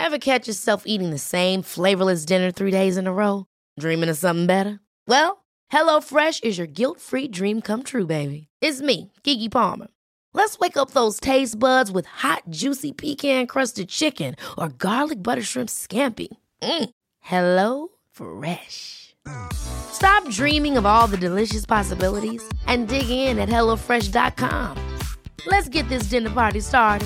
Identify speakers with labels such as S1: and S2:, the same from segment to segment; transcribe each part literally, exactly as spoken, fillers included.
S1: Ever catch yourself eating the same flavorless dinner three days in a row? Dreaming of something better? Well, HelloFresh is your guilt-free dream come true, baby. It's me, Keke Palmer. Let's wake up those taste buds with hot, juicy pecan-crusted chicken or garlic butter shrimp scampi. Mm. Hello Fresh. Stop dreaming of all the delicious possibilities and dig in at hello fresh dot com. Let's get this dinner party started.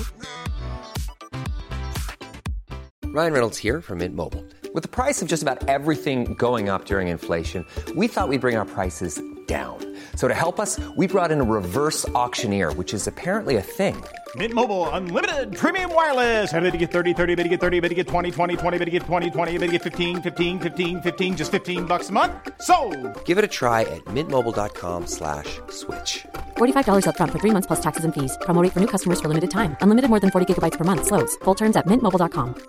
S2: Ryan Reynolds here from Mint Mobile. With the price of just about everything going up during inflation, we thought we'd bring our prices down. So to help us, we brought in a reverse auctioneer, which is apparently a thing.
S3: Mint Mobile Unlimited Premium Wireless. How to get thirty, thirty, how to get thirty, how to get twenty, twenty, twenty, how to get twenty, twenty, how to get fifteen, fifteen, fifteen, fifteen, just fifteen bucks a month? Sold!
S2: Give it a try at mintmobile.com slash switch.
S4: forty-five dollars up front for three months plus taxes and fees. Promo rate for new customers for limited time. Unlimited more than forty gigabytes per month. Slows full terms at mint mobile dot com.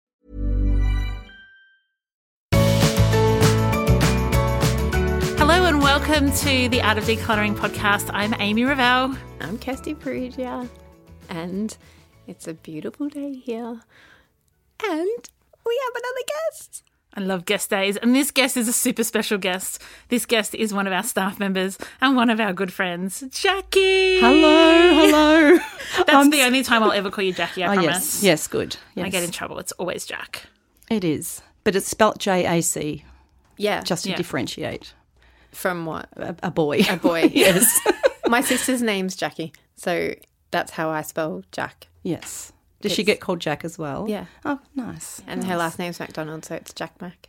S5: Hello and welcome to the Art of Decluttering podcast. I'm Amy Revell.
S6: I'm Kirsty Perugia, and it's a beautiful day here, and we have another guest.
S5: I love guest days, and this guest is a super special guest. This guest is one of our staff members and one of our good friends, Jackie.
S7: Hello, hello.
S5: That's
S7: um,
S5: the only time I'll ever call you Jackie, I
S7: oh,
S5: promise.
S7: Yes, yes, good. Yes.
S5: I get in trouble. It's always Jack.
S7: It is, but it's spelt J A C,
S6: Yeah.
S7: just to
S5: Yeah.
S7: differentiate.
S6: From what?
S7: A, a boy.
S6: A boy.
S7: Yes.
S6: My sister's name's Jackie, so that's how I spell Jack.
S7: Yes. Does
S6: It's-
S7: she get called Jack as well?
S6: Yeah.
S7: Oh, nice.
S6: And
S7: nice.
S6: her last name's McDonald, so it's Jack Mac.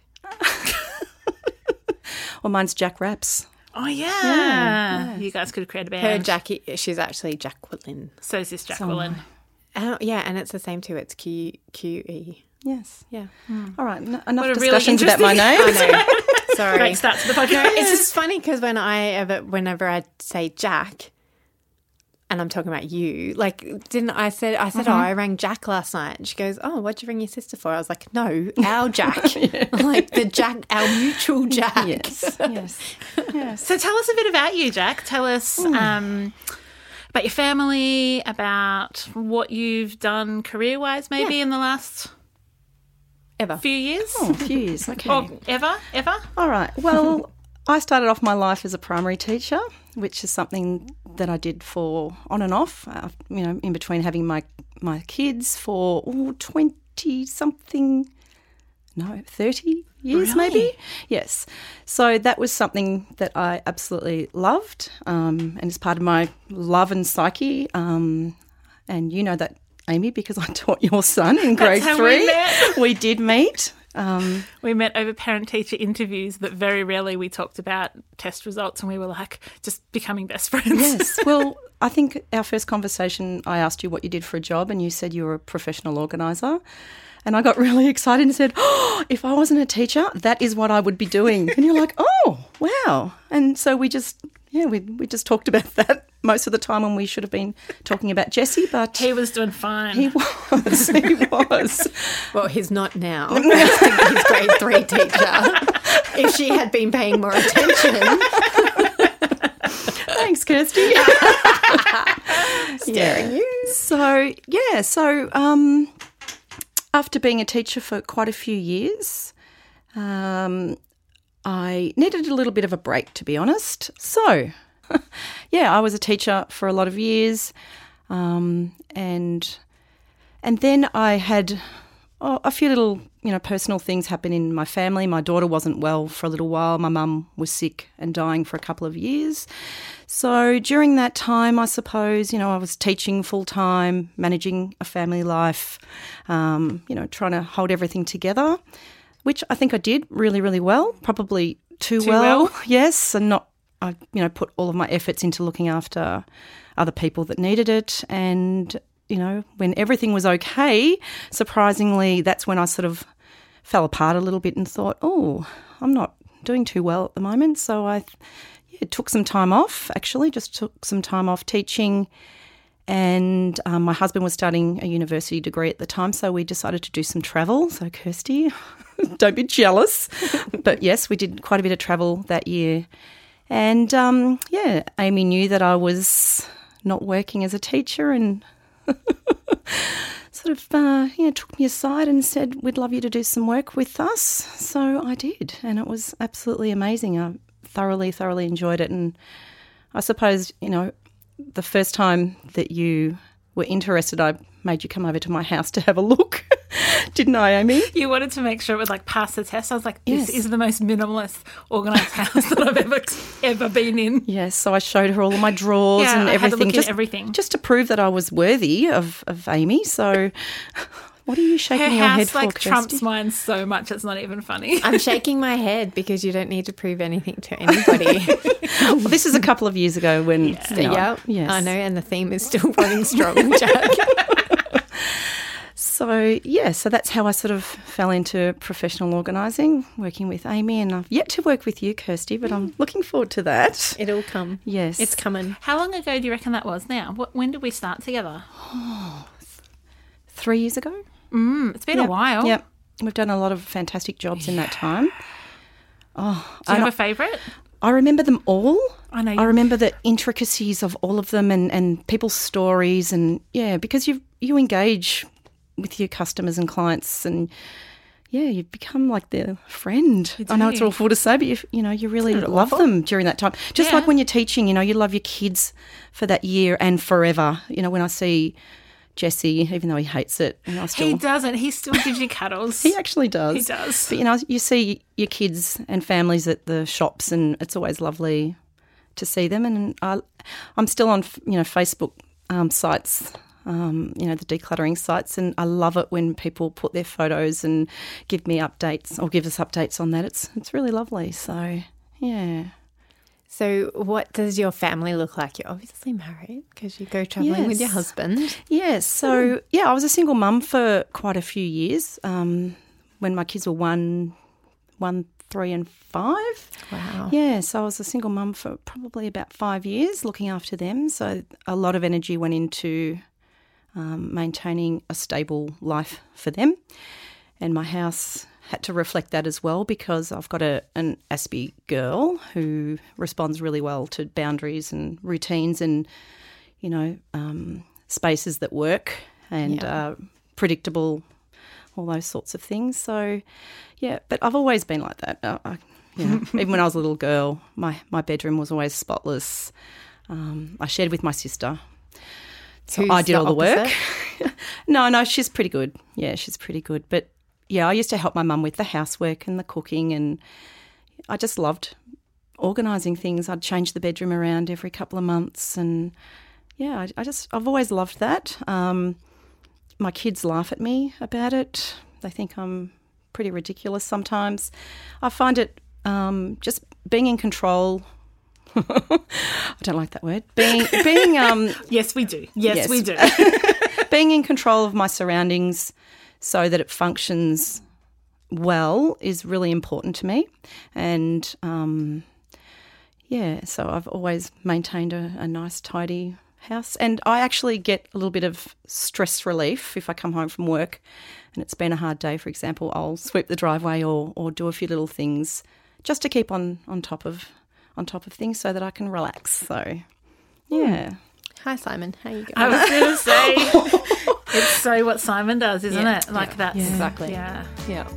S7: Well, mine's Jack Raps.
S5: Oh, yeah.
S7: Yeah.
S5: You guys could have created a
S6: Her
S5: band.
S6: Jackie, she's actually Jacqueline.
S5: So is this
S7: So
S5: Jacqueline.
S6: Oh, yeah, and it's the same too. It's Q Q E.
S7: Yes.
S6: Yeah.
S7: All right, n- enough
S5: What a really
S7: discussions about my name.
S5: interesting-
S6: I know. Sorry.
S5: Great start to the podcast.
S6: No, it's just funny because when I ever, whenever I say Jack, and I'm talking about you, like, didn't I said I said,
S7: Mm-hmm.
S6: oh, I rang Jack last night, and she goes, oh, what'd you ring your sister for? I was like, no, our Jack, like the Jack, our mutual Jack.
S7: Yes, yes, yes.
S5: So tell us a bit about you, Jack. Tell us um, about your family, about what you've done career-wise maybe
S6: Yeah.
S5: in the last
S6: Ever.
S5: few years.
S7: Oh, views. Okay.
S5: Or ever, ever?
S7: All right. Well, I started off my life as a primary teacher, which is something that I did for on and off, uh, you know, in between having my, my kids for oh, twenty-something, no, thirty years
S5: Really?
S7: maybe. Yes. So that was something that I absolutely loved, um, and it's part of my love and psyche. Um, and you know that, Amy, because I taught your son in grade
S5: how
S7: three.
S5: we met.
S7: We did meet. Um,
S5: We met over parent-teacher interviews, but very rarely we talked about test results, and we were like just becoming best friends.
S7: Yes. Well, I think our first conversation, I asked you what you did for a job, and you said you were a professional organiser. And I got really excited and said, oh, if I wasn't a teacher, that is what I would be doing. And you're like, oh, wow. And so we just, yeah, we we just talked about that most of the time when we should have been talking about Jesse, but
S5: He was doing fine.
S7: he was. He was.
S6: Well, he's not now. He's grade three teacher. If she had been paying more attention.
S7: Thanks, Kirsty.
S6: Staring you.
S7: So, yeah, so um, after being a teacher for quite a few years, um, I needed a little bit of a break, to be honest. So, yeah, I was a teacher for a lot of years, um, and and then I had oh, a few little, you know, personal things happen in my family. My daughter wasn't well for a little while. My mum was sick and dying for a couple of years. So during that time, I suppose, you know, I was teaching full-time, managing a family life, um, you know, trying to hold everything together, which I think I did really, really well, probably too,
S5: Too
S7: well,
S5: well?
S7: yes, and not, I, you know, put all of my efforts into looking after other people that needed it. And, you know, when everything was okay, surprisingly, that's when I sort of fell apart a little bit and thought, oh, I'm not doing too well at the moment. So I yeah, took some time off, actually, just took some time off teaching. And um, my husband was starting a university degree at the time, so we decided to do some travel. So, Kirsty, don't be jealous. But, yes, we did quite a bit of travel that year. And, um, yeah, Amy knew that I was not working as a teacher, and so sort of, uh, you know, took me aside and said, we'd love you to do some work with us. So I did, and it was absolutely amazing. I thoroughly, thoroughly enjoyed it. And I suppose, you know, the first time that you were interested, I made you come over to my house to have a look. Didn't I, Amy?
S5: You wanted to make sure it would like pass the test. I was like, this
S7: Yes.
S5: is the most minimalist, organised house that I've ever ever been in.
S7: Yes, so I showed her all of my drawers
S5: Yeah,
S7: and
S5: I had to
S7: everything.
S5: look at
S7: just,
S5: everything.
S7: Just to prove that I was worthy of, of Amy. So what are you shaking
S5: Her
S7: your head
S5: house
S7: for,
S5: like
S7: Kirsty?
S5: trumps mine so much it's not even funny.
S6: I'm shaking my head because you don't need to prove anything to anybody.
S7: Well, this is a couple of years ago when...
S5: Yeah.
S7: you know,
S6: Yep.
S7: Yes.
S6: I know, and the theme is still running strong, Jack.
S7: So, yeah, so that's how I sort of fell into professional organising, working with Amy, and I've yet to work with you, Kirsty, but I'm looking forward to that.
S6: It'll come.
S7: Yes.
S6: It's coming.
S5: How long ago do you reckon that was now? What, when did we start together?
S7: Three years ago.
S5: Mm, it's been a
S7: Yep.
S5: while.
S7: Yep. We've done a lot of fantastic jobs in that time. Oh,
S5: Do you
S7: and
S5: have a favourite?
S7: I remember them all.
S5: I know.
S7: I remember the intricacies of all of them and, and people's stories, and yeah, because you you engage with your customers and clients, and yeah, you become like their friend.
S5: You
S7: I know it's
S5: do.
S7: awful to say, but you you know you really
S5: Isn't it
S7: love
S5: awful?
S7: them during that time. Just
S5: Yeah.
S7: like when you're teaching, you know, you love your kids for that year and forever. You know, when I see Jesse, even though he hates it, and I still
S5: He doesn't. He still gives you cuddles.
S7: he actually does.
S5: He does.
S7: But, you know, you see your kids and families at the shops, and it's always lovely to see them. And I, I'm still on, you know, Facebook um, sites, um, you know, the decluttering sites, and I love it when people put their photos and give me updates or give us updates on that. It's it's really lovely. So, yeah.
S6: So what does your family look like? You're obviously married because you go travelling with your
S7: Yes.
S6: husband.
S7: Yes. So, yeah, I was a single mum for quite a few years um, when my kids were one, one, three and five.
S6: Wow.
S7: Yeah, so I was a single mum for probably about five years looking after them. So a lot of energy went into um, maintaining a stable life for them. And my house had to reflect that as well, because I've got a an Aspie girl who responds really well to boundaries and routines and, you know, um, spaces that work and
S6: Yeah.
S7: uh, predictable, all those sorts of things. So, yeah, but I've always been like that. Uh, I, you know, even when I was a little girl, my, my bedroom was always spotless. Um, I shared with my sister. So
S6: Who's
S7: I did
S6: the
S7: all the work.
S6: opposite?
S7: no, no, she's pretty good. Yeah, she's pretty good. But, yeah, I used to help my mum with the housework and the cooking, and I just loved organising things. I'd change the bedroom around every couple of months, and, yeah, I, I just, I've always loved that. Um, my kids laugh at me about it. They think I'm pretty ridiculous sometimes. I find it um, just being in control. I don't like that word. Being, being, um,
S5: Yes, we do. Yes,
S7: Yes.
S5: we do.
S7: being in control of my surroundings so that it functions well is really important to me. And, um, yeah, so I've always maintained a, a nice, tidy house. And I actually get a little bit of stress relief if I come home from work and it's been a hard day, for example. I'll sweep the driveway or, or do a few little things just to keep on, on top of on top of things so that I can relax. So, yeah.
S6: Hi, Simon. How you going?
S5: I was going to say, it's so what Simon does, isn't
S6: Yeah,
S5: it? Like
S6: yeah,
S5: that's
S6: exactly.
S5: Yeah.
S6: Yeah.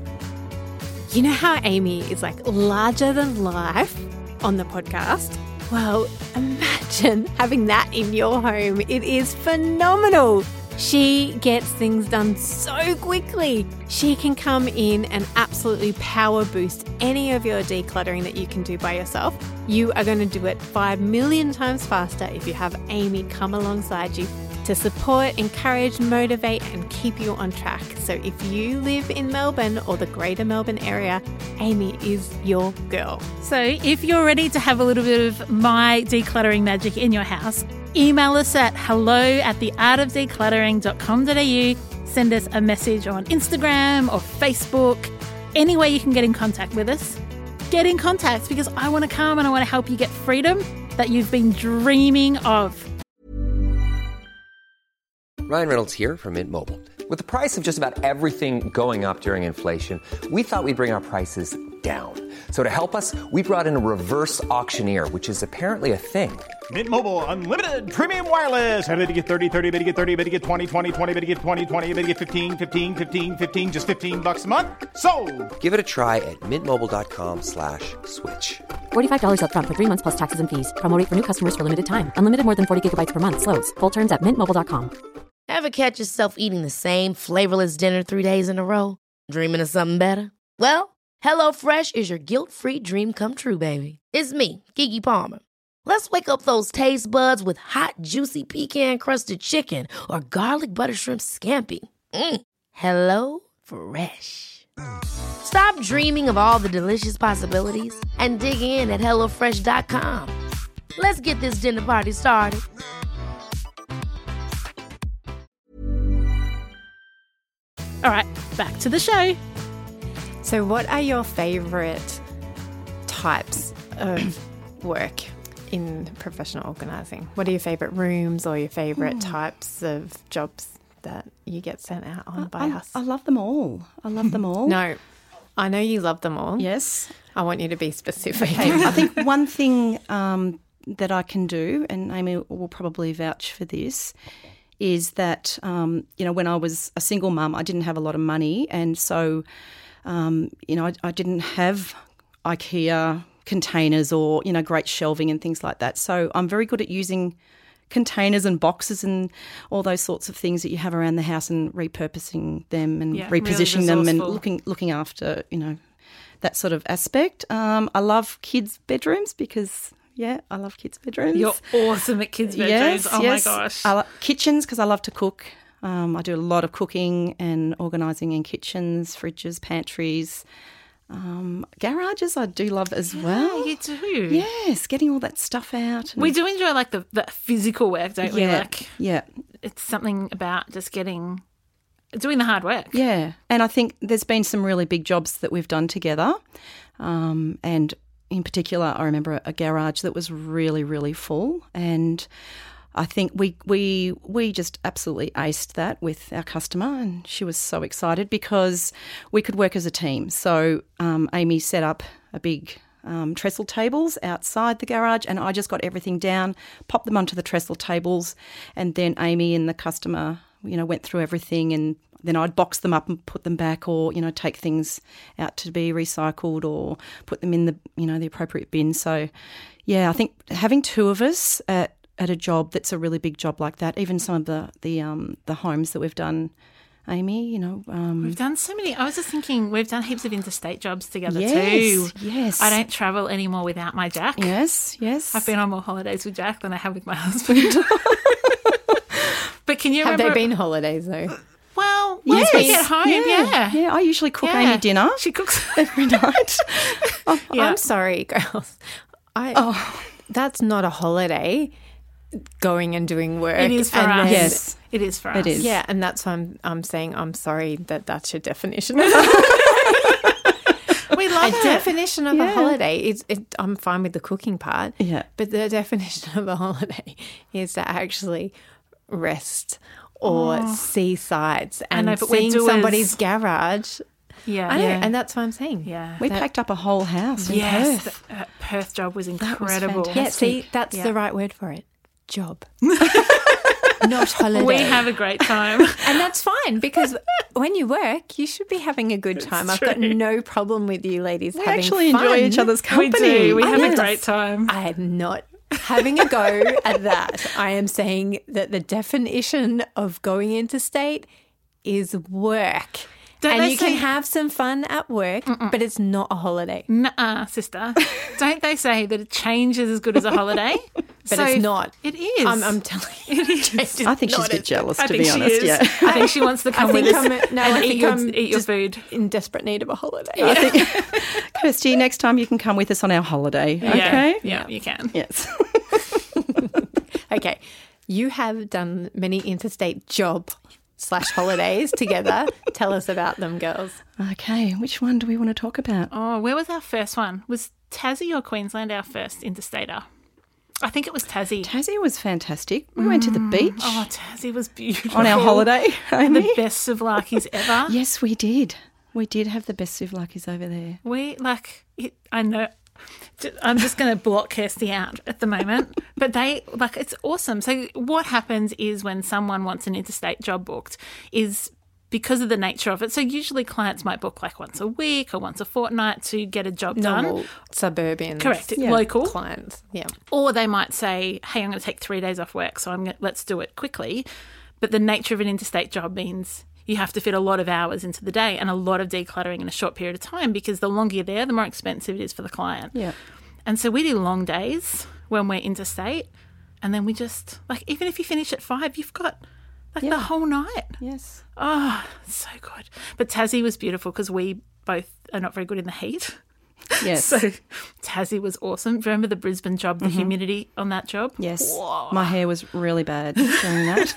S6: You know how Amy is like larger than life on the podcast? Well, imagine having that in your home. It is phenomenal. She gets things done so quickly. She can come in and absolutely power boost any of your decluttering that you can do by yourself. You are going to do it five million times faster if you have Amy come alongside you to support, encourage, motivate, and keep you on track. So if you live in Melbourne or the greater Melbourne area, Amy is your girl.
S5: So if you're ready to have a little bit of my decluttering magic in your house, email us at hello at the art of decluttering dot com dot a u. Send us a message on Instagram or Facebook. Any way you can get in contact with us, get in contact, because I want to come and I want to help you get freedom that you've been dreaming of.
S2: Ryan Reynolds here from Mint Mobile. With the price of just about everything going up during inflation, we thought we'd bring our prices down. So to help us, we brought in a reverse auctioneer, which is apparently a thing.
S3: Mint Mobile Unlimited Premium Wireless. How to get thirty, thirty, how to get thirty, how to get twenty, twenty, twenty, how to get twenty, twenty, how to get fifteen, fifteen, fifteen, fifteen, just fifteen bucks a month? Sold!
S2: Give it a try at mintmobile.com slash switch.
S4: forty-five dollars up front for three months plus taxes and fees. Promo rate for new customers for limited time. Unlimited more than forty gigabytes per month. Slows full terms at mint mobile dot com.
S1: Ever catch yourself eating the same flavorless dinner three days in a row? Dreaming of something better? Well, HelloFresh is your guilt-free dream come true, baby. It's me, Keke Palmer. Let's wake up those taste buds with hot, juicy pecan-crusted chicken or garlic butter shrimp scampi. Mm. Hello Fresh. Stop dreaming of all the delicious possibilities and dig in at hello fresh dot com. Let's get this dinner party started.
S5: All right, back to the show.
S6: So what are your favourite types of work in professional organising? What are your favourite rooms or your favourite
S7: Hmm.
S6: types of jobs that you get sent out on by
S7: I,
S6: us?
S7: I love them all. I love them all.
S6: No, I know you love them all.
S7: Yes.
S6: I want you to be specific.
S7: Okay. I think one thing um, that I can do, and Amy will probably vouch for this, is that, um, you know, when I was a single mum, I didn't have a lot of money. And so, um, you know, I, I didn't have IKEA containers or, you know, great shelving and things like that. So I'm very good at using containers and boxes and all those sorts of things that you have around the house and repurposing them and
S5: Yeah, really
S7: repositioning them and
S5: resourceful.
S7: looking looking after, you know, that sort of aspect. Um, I love kids' bedrooms because, yeah, I love kids' bedrooms.
S5: You're awesome at kids' bedrooms.
S7: Yes,
S5: oh
S7: yes.
S5: my gosh.
S7: I lo- kitchens because I love to cook. Um, I do a lot of cooking and organising in kitchens, fridges, pantries. Um, garages I do love as well.
S5: you do.
S7: Yes, getting all that stuff out. and-
S5: We do enjoy like the, the physical work, don't we?
S7: Yeah,
S5: Like
S7: yeah,
S5: it's something about just getting doing the hard work.
S7: yeah. And I think there's been some really big jobs that we've done together. Um, and in particular, I remember a, a garage that was really, really full, and I think we we we just absolutely aced that with our customer, and she was so excited because we could work as a team. So um, Amy set up a big um, trestle tables outside the garage, and I just got everything down, popped them onto the trestle tables, and then Amy and the customer, you know, went through everything, and then I'd box them up and put them back, or, you know, take things out to be recycled or put them in the, you know, the appropriate bin. So, yeah, I think having two of us at at a job that's a really big job like that, even some of the the um the homes that we've done, Amy, you know, um,
S5: We've done so many. I was just thinking we've done heaps of interstate jobs together
S7: yes,
S5: too.
S7: yes,
S5: I don't travel anymore without my Jack.
S7: yes, yes.
S5: I've been on more holidays with Jack than I have with my husband. But can you
S6: Have
S5: remember?
S6: they been holidays though?
S5: Well, once we get home, yeah.
S7: yeah. I usually cook
S5: Yeah.
S7: Amy dinner
S5: She cooks.
S7: every night.
S6: Oh,
S5: Yeah.
S6: I'm sorry, girls. I
S7: Oh.
S6: that's not a holiday. Going and doing work.
S5: It is for
S6: and
S5: us.
S6: then-
S7: Yes.
S5: It is for us.
S7: It is.
S6: Yeah, and that's why I'm I'm saying I'm sorry that that's your definition. Of
S5: We
S6: a
S5: love it.
S6: definition of a
S7: Yeah.
S6: holiday is it, I'm fine with the cooking part.
S7: Yeah.
S6: But the definition of a holiday is to actually rest or see sights and
S5: know, but we're
S6: seeing
S5: doers.
S6: somebody's garage.
S5: Yeah.
S6: I know,
S5: yeah.
S6: and that's what I'm saying.
S5: Yeah.
S7: We packed up a whole house in
S5: Yes.
S7: Perth.
S5: The uh, Perth job was
S7: was
S5: incredible.
S7: fantastic.
S6: Yeah, see, that's
S5: Yeah.
S6: the right word for it. Job. Not holiday.
S5: We have a great time.
S6: And that's fine because when you work, you should be having a good time. I've got
S5: true.
S6: no problem with you ladies
S7: We
S6: having
S7: actually
S6: fun.
S7: enjoy each other's
S5: we
S7: company.
S5: do. We
S6: I
S5: have a
S6: know.
S5: great time.
S6: I am not having a go at that. I am saying that the definition of going interstate is work.
S5: Don't
S6: and
S5: they
S6: you
S5: say-
S6: can have some fun at work, but it's not a holiday.
S5: Nuh-uh, sister. Don't they say that a change is as good as a holiday?
S6: But it's not.
S5: It is.
S6: I'm, I'm telling you. It is
S7: I think she's
S6: not
S7: a bit jealous,
S5: I
S7: to
S5: think
S7: be
S5: she
S7: honest.
S5: is.
S7: Yeah.
S5: I think she wants to come
S6: I
S5: with
S6: think
S5: us
S6: I'm, no,
S5: and
S6: I
S5: eat,
S6: think
S5: your,
S6: I'm
S5: eat your
S6: just
S5: food.
S6: in desperate need of a holiday.
S7: I think, Kirsty, next time you can come with us on our holiday. Okay.
S5: Yeah, yeah, you can.
S7: Yes.
S6: Okay, you have done many interstate job slash holidays together. Tell us about them, girls.
S7: Okay. Which one do we want to talk about?
S5: Oh, where was our first one? Was Tassie or Queensland our first interstater? I think it was Tassie.
S7: Tassie was fantastic. We went to the beach
S5: Oh, Tassie was beautiful.
S7: on our holiday.
S5: The
S7: Amy.
S5: best souvlaki's ever.
S7: Yes, we did. We did have the best souvlaki's over there.
S5: We, like, it, I know, I'm just going to block Kirsty out at the moment, but they, like, it's awesome. So what happens is when someone wants an interstate job booked is because of the nature of it. So usually clients might book like once a week or once a fortnight to get a job
S6: Normal
S5: done.
S6: suburban.
S5: Correct.
S6: Yeah.
S5: Local.
S6: Clients. Yeah.
S5: Or they might say, hey, I'm going to take three days off work, so I'm gonna, let's do it quickly. But the nature of an interstate job means you have to fit a lot of hours into the day and a lot of decluttering in a short period of time, because the longer you're there, the more expensive it is for the client.
S7: Yeah.
S5: And so we do long days when we're interstate, and then we just, like, even if you finish at five, you've got like
S7: Yeah.
S5: the whole night.
S7: Yes.
S5: Oh, it's so good. But Tassie was beautiful because we both are not very good in the heat.
S7: Yes.
S5: So Tassie was awesome. Do you remember the Brisbane job, the
S7: Mm-hmm.
S5: humidity on that job?
S7: Yes.
S5: Whoa.
S7: My hair was really bad during that.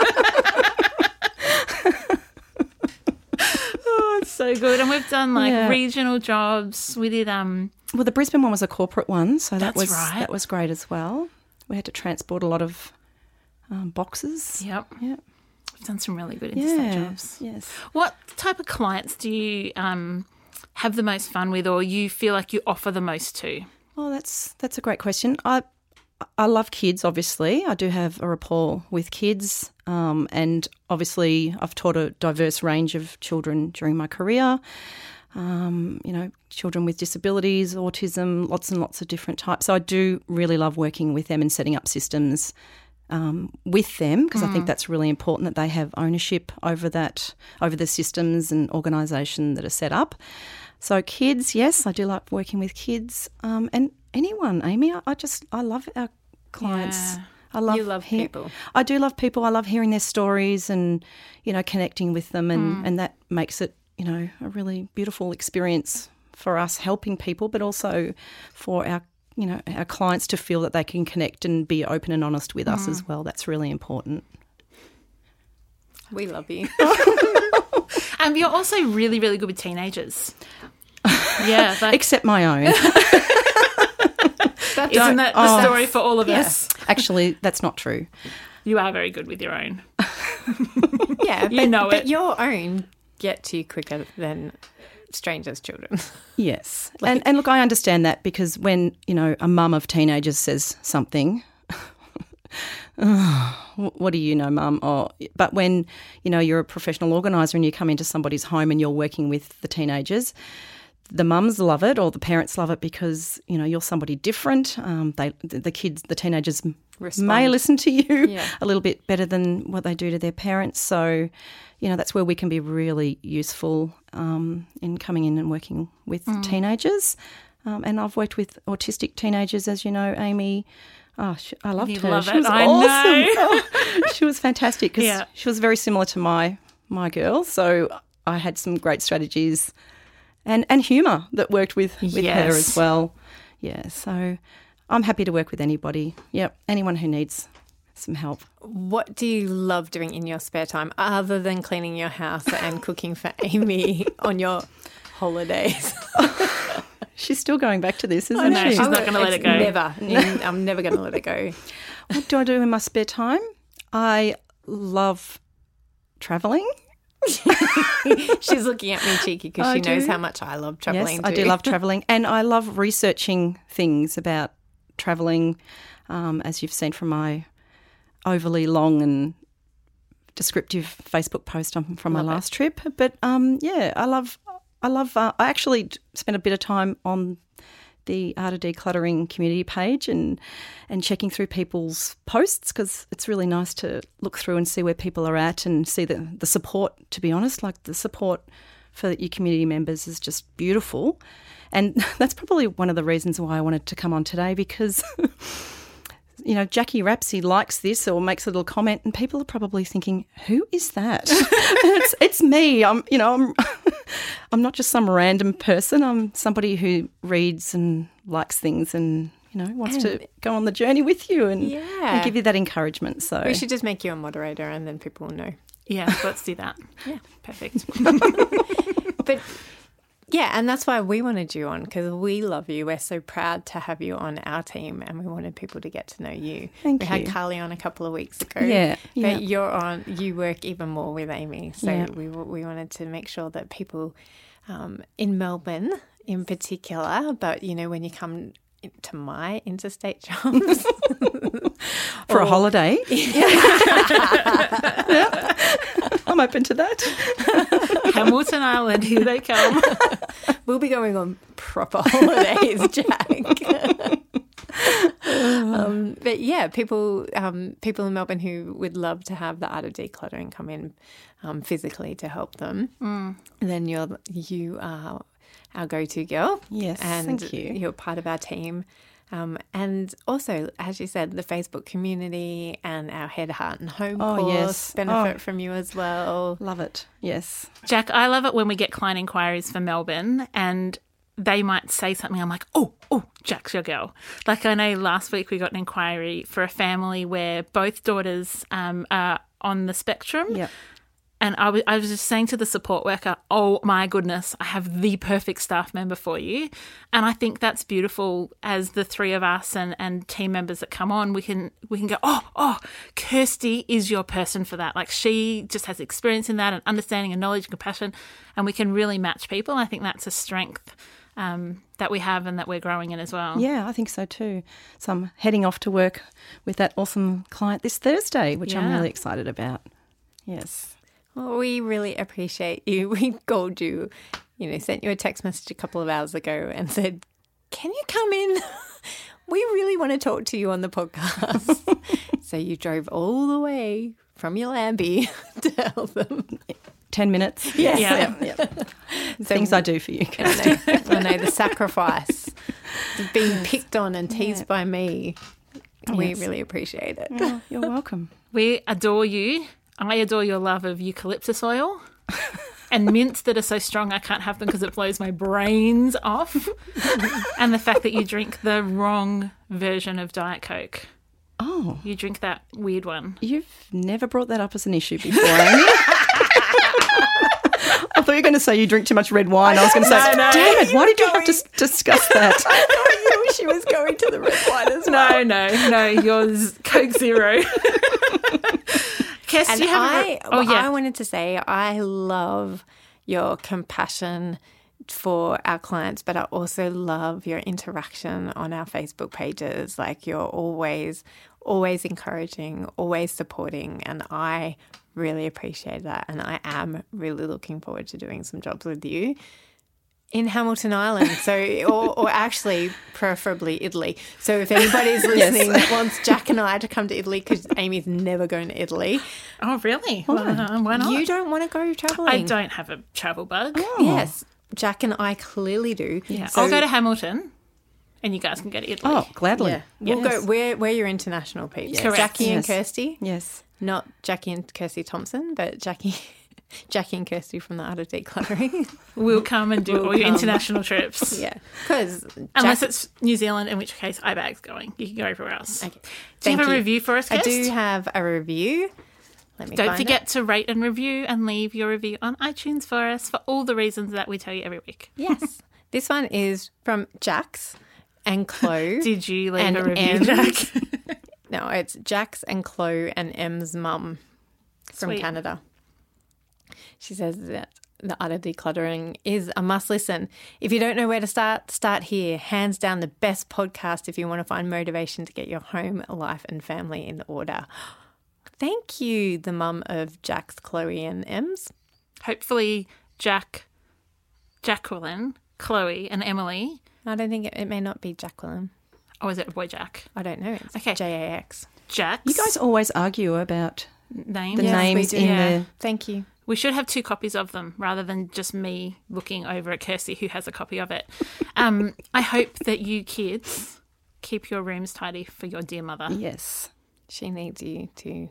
S5: Oh, it's so good. And we've done like
S7: Yeah.
S5: regional jobs. We did um
S7: Well, the Brisbane one was a corporate one, so that
S5: That's
S7: was
S5: right.
S7: that was great as well. We had to transport a lot of um, boxes.
S5: yep.
S7: Yeah.
S5: We've done some really good interstate
S7: Yeah.
S5: jobs.
S7: Yes.
S5: What type of clients do you um have the most fun with, or you feel like you offer the most to?
S7: Well, that's that's a great question. I I love kids, obviously. I do have a rapport with kids, um, and obviously I've taught a diverse range of children during my career. Um, you know, children with disabilities, autism, lots and lots of different types. So I do really love working with them and setting up systems um, with them, because I think that's really important that they have ownership over that, over the systems and organisation that are set up. So kids, yes, I do like working with kids, um, and anyone, Amy. I, I just I love our clients.
S5: Yeah.
S7: I love
S6: You love
S7: hear-
S6: people.
S7: I do love people. I love hearing their stories and, you know, connecting with them, and, and that makes it, you know, a really beautiful experience for us helping people, but also for our, you know, our clients to feel that they can connect and be open and honest with us as well. That's really important.
S6: We love you.
S5: Um, you're also really, really good with teenagers. Yeah, like,
S7: Except my own.
S5: isn't that the
S7: oh,
S5: story for all of
S6: yeah.
S5: us?
S7: Actually, that's not true.
S5: You are very good with your own.
S6: Yeah, but,
S5: You know
S6: but
S5: it.
S6: your own get to you quicker than strangers' children.
S7: Yes. and and look, I understand that, because when, you know, a mum of teenagers says something, oh, what do you know, mum? Or, but when, you know, you're a professional organiser and you come into somebody's home and you're working with the teenagers, the mums love it, or the parents love it, because, you know, you're somebody different. Um, they, the, the kids, the teenagers
S6: Respond.
S7: may listen to you
S6: Yeah.
S7: a little bit better than what they do to their parents. So, you know, that's where we can be really useful um, in coming in and working with teenagers. Um, and I've worked with autistic teenagers, as you know, Amy. Oh, she, I loved
S5: You
S7: her.
S5: love
S7: she
S5: it.
S7: was
S5: I
S7: awesome.
S5: know.
S7: Oh, she was fantastic, because
S5: Yeah.
S7: she was very similar to my my girl. So I had some great strategies and, and humour that worked with, with her
S5: Yes.
S7: as well. Yeah, so I'm happy to work with anybody. Yep, anyone who needs some help.
S6: What do you love doing in your spare time other than cleaning your house and cooking for Amy on your holidays?
S7: She's still going back to this, isn't
S5: I know,
S7: she?
S5: she's not gonna let
S6: It's
S5: it go.
S6: Never. Mm, I'm never going to let it go.
S7: What do I do in my spare time? I love travelling.
S6: She's looking at me cheeky because
S7: I
S6: she knows
S7: do.
S6: how much I love travelling.
S7: Yes, I do
S6: too.
S7: love travelling, and I love researching things about travelling, um, as you've seen from my overly long and descriptive Facebook post on, from my
S6: Love it.
S7: last trip. But um, yeah, I love, I love. Uh, I actually d- spent a bit of time on the Art of Decluttering community page and and checking through people's posts, because it's really nice to look through and see where people are at and see the, the support, to be honest. Like, the support for your community members is just beautiful. And that's probably one of the reasons why I wanted to come on today, because, you know, Jackie Rapsy likes this or makes a little comment and people are probably thinking, who is that? it's, it's me. I'm, you know, I'm, I'm not just some random person. I'm somebody who reads and likes things and, you know, wants to go on the journey with you and,
S6: Yeah.
S7: and give you that encouragement. So
S6: We should just make you a moderator and then people will know.
S5: Yeah, let's do that.
S6: Yeah.
S5: Perfect.
S6: But Yeah, and that's why we wanted you on, because we love you. We're so proud to have you on our team, and we wanted people to get to know you.
S7: Thank
S6: we
S7: you.
S6: had Carly on a couple of weeks ago.
S7: Yeah, yeah.
S6: But you're on, you work even more with Amy. So
S7: Yeah.
S6: we we wanted to make sure that people um, in Melbourne in particular, but, you know, when you come to my interstate jobs.
S7: For a holiday. Yeah. I'm open to that.
S5: Hamilton Island, here they come.
S6: We'll be going on proper holidays, Jack. um, but yeah, people um, people in Melbourne who would love to have the Art of Decluttering come in um, physically to help them, mm. then you're you are our go-to girl.
S7: Yes,
S6: and
S7: thank you.
S6: You're part of our team. Um, and also, as you said, the Facebook community and our Head, Heart and Home
S7: Oh,
S6: course
S7: yes.
S6: benefit
S7: Oh.
S6: from you as well.
S7: Love it. Yes.
S5: Jack, I love it when we get client inquiries for Melbourne and they might say something. I'm like, oh, oh, Jack's your girl. Like I know last week we got an inquiry for a family where both daughters um, are on the spectrum.
S7: Yep.
S5: And I was, I was just saying to the support worker, oh, my goodness, I have the perfect staff member for you. And I think that's beautiful as the three of us and, and team members that come on, we can we can go, oh, oh, Kirsty is your person for that. Like she just has experience in that and understanding and knowledge and compassion, and we can really match people. I think that's a strength um, that we have and that we're growing in as well.
S7: Yeah, I think so too. So I'm heading off to work with that awesome client this Thursday, which I'm
S5: Yeah.
S7: really excited about. Yes.
S6: Well, we really appreciate you. We called you, you know, sent you a text message a couple of hours ago and said, can you come in? We really want to talk to you on the podcast. So you drove all the way from your Lambie to help them.
S7: Ten minutes.
S6: Yes.
S5: Yeah.
S7: Yeah. yeah. Things I do for you.
S6: I know, I know the sacrifice, being picked on and teased
S7: Yeah.
S6: by me. We
S7: Yes.
S6: really appreciate it.
S7: Oh, you're welcome.
S5: We adore you. I adore your love of eucalyptus oil and mints that are so strong I can't have them because it blows my brains off. And the fact that you drink the wrong version of Diet Coke.
S7: Oh,
S5: You drink that weird one.
S7: you've never brought that up as an issue before, Amy. I thought you were going to say you drink too much red wine. I, I was going to say,
S5: No, no.
S7: damn it, why did you have to s- discuss that?
S6: I thought you she was going to the red wine as well.
S5: No, no, no. Yours Coke Zero. Kes,
S6: And
S5: do you have
S6: I,
S5: a... Oh,
S6: well,
S5: yeah.
S6: I wanted to say I love your compassion for our clients, but I also love your interaction on our Facebook pages. Like you're always, always encouraging, always supporting, and I really appreciate that. And I am really looking forward to doing some jobs with you in Hamilton Island, so or, or actually preferably Italy. So if anybody's listening that wants Jack and I to come to Italy, because Amy's never going to Italy,
S5: Oh, really? Well, uh, why not?
S6: you don't want to go travelling.
S5: I don't have a travel bug.
S6: Yes, Jack and I clearly do.
S5: Yeah,
S6: So-
S5: I'll go to Hamilton and you guys can go to Italy.
S7: Oh, gladly.
S6: Yeah, we'll
S7: Yes.
S6: go. We're we're your international peeps.
S7: Yes.
S5: Correct.
S6: Jackie and
S7: Yes.
S6: Kirsty,
S7: Yes.
S6: not Jackie and Kirsty Thompson, but Jackie, Jackie and Kirsty from the Art of Decluttering.
S5: We'll come and do
S6: We'll
S5: all your
S6: come.
S5: international trips.
S6: Yeah, because
S5: Unless it's New Zealand, in which case iBag's going. You can go everywhere else.
S6: Okay.
S5: Do you
S6: Thank
S5: have a
S6: you.
S5: review for us,
S6: I
S5: Kirst?
S6: do have a review. Let me
S5: Don't
S6: find
S5: forget
S6: it.
S5: to rate and review and leave your review on iTunes for us for all the reasons that we tell you every week.
S6: Yes, this one is from Jax and Chloe.
S5: Did you leave
S6: and
S5: a review,
S6: Em.
S5: Jack?
S6: No, it's Jax and Chloe and Em's mum from
S5: Sweet.
S6: Canada. She says that the Art of Decluttering is a must listen. If you don't know where to start, start here. Hands down the best podcast if you want to find motivation to get your home, life and family in order. Thank you, the mum of Jax, Chloe and Ems.
S5: Hopefully Jack, Jacqueline, Chloe and Emily.
S6: I don't think it, it may not be Jacqueline.
S5: Or is it boy Jack?
S6: I don't know. It's
S5: Okay.
S6: J A X.
S5: Jack's
S7: You guys always argue about
S5: name.
S7: the
S6: Yes, we
S7: names
S6: do.
S7: in
S5: Yeah.
S7: the...
S6: Thank you.
S5: We should have two copies of them rather than just me looking over at Kirsty, who has a copy of it. Um, I hope that you kids keep your rooms tidy for your dear mother.
S7: Yes.
S6: She needs you to.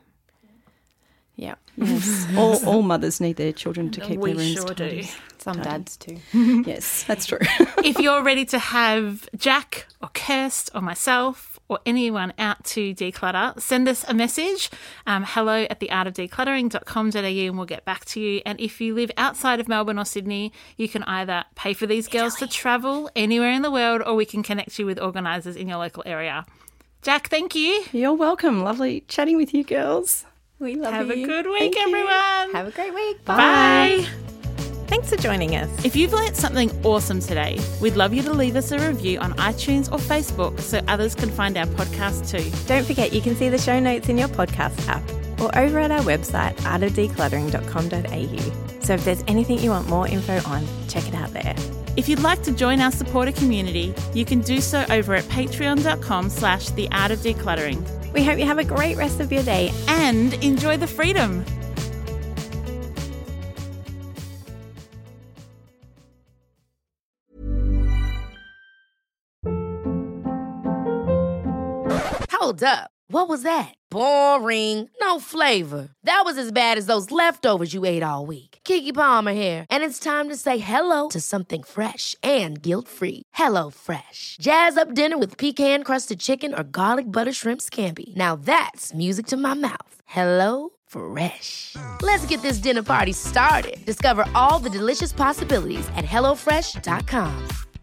S6: Yeah.
S7: Yes. all, all mothers need their children to keep
S5: we
S7: their rooms
S5: sure
S7: tidy.
S5: do.
S6: Some dads too.
S7: Yes, that's true.
S5: If you're ready to have Jack or Kirst or myself or anyone out to declutter, send us a message, um, hello at the art of decluttering dot com dot a u, and we'll get back to you. And if you live outside of Melbourne or Sydney, you can either pay for these girls to travel anywhere in the world, or we can connect you with organisers in your local area. Jack, thank you.
S7: You're welcome. Lovely chatting with you girls.
S6: We love
S5: Have
S6: you.
S5: a good week,
S6: Thank you.
S5: everyone.
S6: Have a great week. Bye.
S5: Bye.
S6: Thanks for joining us.
S5: If you've learnt something awesome today, we'd love you to leave us a review on iTunes or Facebook so others can find our podcast too.
S6: Don't forget you can see the show notes in your podcast app or over at our website, art of decluttering dot com dot a u. So if there's anything you want more info on, check it out there.
S5: If you'd like to join our supporter community, you can do so over at patreon dot com slash the art of decluttering.
S6: We hope you have a great rest of your day.
S5: And enjoy the freedom.
S1: Hold up. What was that? Boring. No flavor. That was as bad as those leftovers you ate all week. Keke Palmer here, and it's time to say hello to something fresh and guilt-free. Hello Fresh. Jazz up dinner with pecan-crusted chicken or garlic butter shrimp scampi. Now that's music to my mouth. Hello Fresh. Let's get this dinner party started. Discover all the delicious possibilities at hello fresh dot com.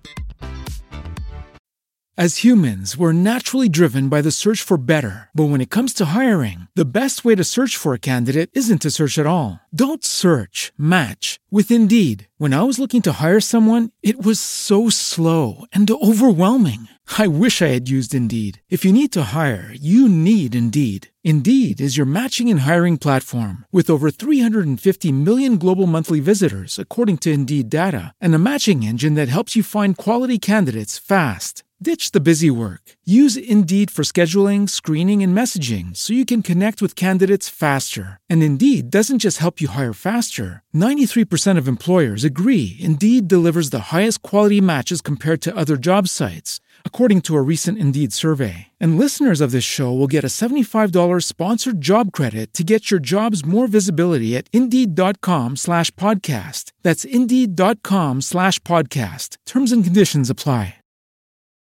S8: As humans, we're naturally driven by the search for better. But when it comes to hiring, the best way to search for a candidate isn't to search at all. Don't search, match with Indeed. When I was looking to hire someone, it was so slow and overwhelming. I wish I had used Indeed. If you need to hire, you need Indeed. Indeed is your matching and hiring platform with over three hundred fifty million global monthly visitors, according to Indeed data, and a matching engine that helps you find quality candidates fast. Ditch the busy work. Use Indeed for scheduling, screening, and messaging so you can connect with candidates faster. And Indeed doesn't just help you hire faster. ninety-three percent of employers agree Indeed delivers the highest quality matches compared to other job sites, according to a recent Indeed survey. And listeners of this show will get a seventy-five dollars sponsored job credit to get your jobs more visibility at Indeed.com slash podcast. That's Indeed.com slash podcast. Terms and conditions apply.